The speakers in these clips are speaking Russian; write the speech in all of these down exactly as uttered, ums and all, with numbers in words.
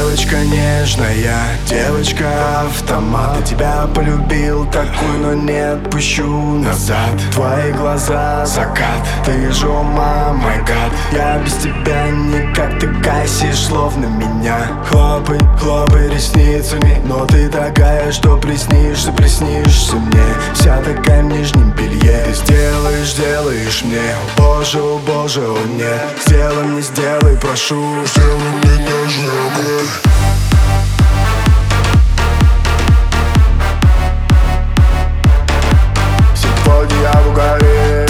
Девочка нежная, девочка автомат. Я тебя полюбил такую, но не отпущу назад. Твои глаза закат, ты же ума, май гад. Я без тебя никак, ты гасишь словно меня. Хлопай, хлопай ресницами, но ты такая, что приснишься, приснишься мне. Вся такая в нижнем белье. Ты сделаешь, делаешь мне, о боже, о боже, о нет. Сделай мне, сделай, прошу, сделай мне нежнее, мне. Сегодня я в угаре.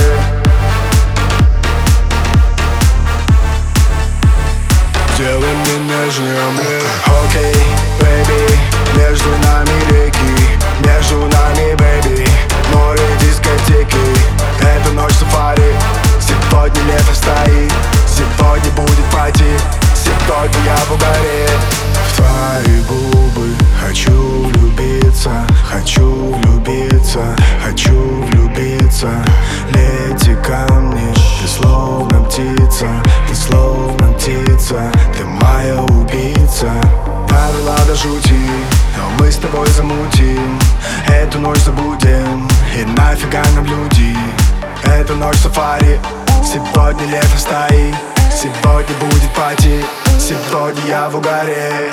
Сделай мне нежнее, мне. Окей, бэйби, между нами реки, между нами, бэйби, море, дискотеки. Это ночь сафари, сегодня лето стоит, сегодня будет пати, сегодня я в угаре. В твои губы хочу влюбиться, хочу влюбиться, хочу влюбиться. Лети ко мне, ты словно птица, ты словно птица, ты моя убийца. Правила до жути, но мы с тобой замутим, эту ночь забудем, и нафига нам люди. Это ночь сафари, сегодня лето стоит, сегодня будет пати, сегодня я в угаре.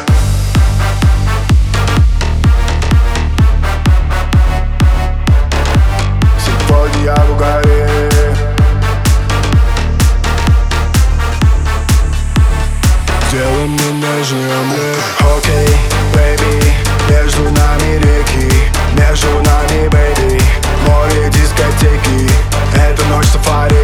Сегодня я в угаре. Сделай мне нежнее, мне. Окей, бэйби, между нами реки, между нами, бэйби, море, дискотеки. Это ночь сафари,